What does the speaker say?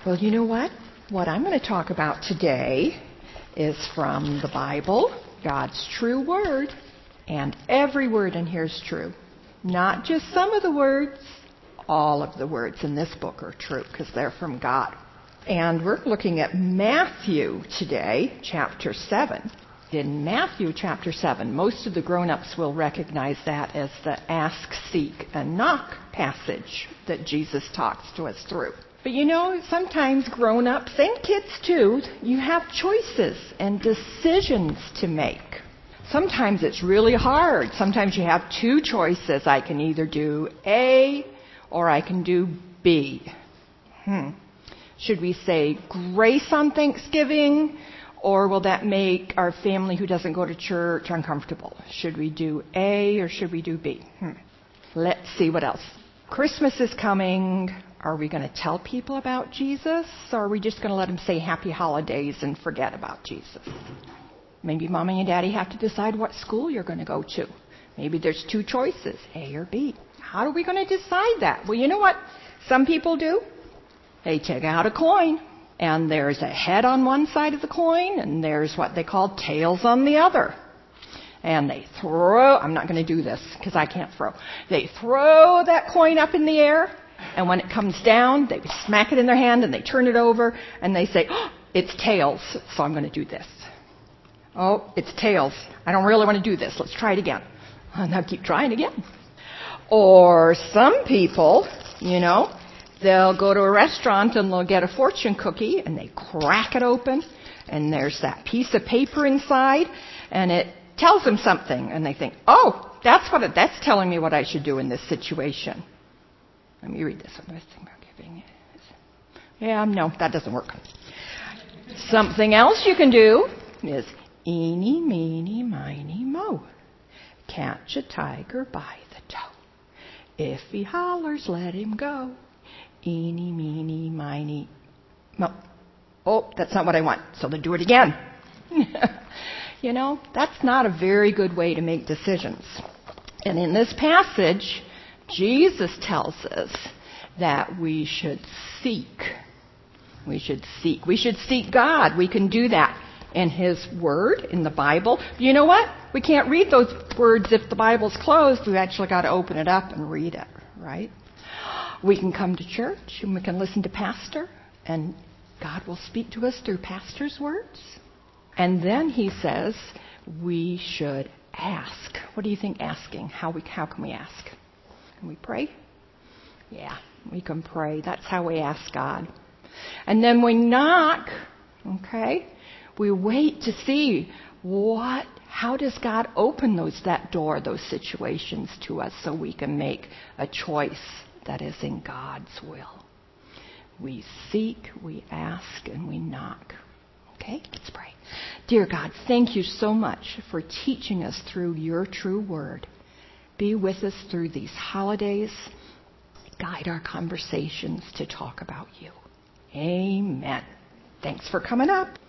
Well, you know what? What I'm going to talk about today is from the Bible, God's true word, and every word in here is true. Not just some of the words, all of the words in this book are true because they're from God. And we're looking at Matthew today, chapter 7. In Matthew chapter 7, most of the grown-ups will recognize that as the ask, seek, and knock passage that Jesus talks to us through. But you know, sometimes grown-ups and kids too, you have choices and decisions to make. Sometimes it's really hard. Sometimes you have two choices. I can either do A or I can do B. Should we say grace on Thanksgiving? Or will that make our family who doesn't go to church uncomfortable? Should we do A or should we do B? Let's see what else. Christmas is coming. Are we going to tell people about Jesus? Or are we just going to let them say happy holidays and forget about Jesus? Maybe Mommy and Daddy have to decide what school you're going to go to. Maybe there's two choices, A or B. How are we going to decide that? Well, you know what some people do? They take out a coin. And there's a head on one side of the coin, and there's what they call tails on the other. And they throw, I'm not going to do this because I can't throw. They throw that coin up in the air, and when it comes down, they smack it in their hand, and they turn it over, and they say, oh, it's tails, so I'm going to do this. Oh, it's tails. I don't really want to do this. Let's try it again. And they'll keep trying again. Or some people, you know, they'll go to a restaurant and they'll get a fortune cookie and they crack it open and there's that piece of paper inside and it tells them something and they think, oh, that's telling me what I should do in this situation. Let me read this one. Yeah, no, that doesn't work. Something else you can do is eeny, meeny, miny, moe. Catch a tiger by the toe. If he hollers, let him go. Eeny, meeny, miny, mo. Oh, that's not what I want. So then do it again. You know, that's not a very good way to make decisions. And in this passage, Jesus tells us that we should seek. We should seek. We should seek God. We can do that in His Word, in the Bible. But you know what? We can't read those words if the Bible's closed. We've actually got to open it up and read it, right? We can come to church and we can listen to pastor and God will speak to us through pastor's words. And then he says we should ask. What do you think asking? How can we ask? Can we pray? Yeah, we can pray. That's how we ask God. And then we knock, okay? We wait to see how does God open that door, those situations to us so we can make a choice that is in God's will. We seek, we ask, and we knock. Okay, let's pray. Dear God, thank you so much for teaching us through your true word. Be with us through these holidays. Guide our conversations to talk about you. Amen. Thanks for coming up.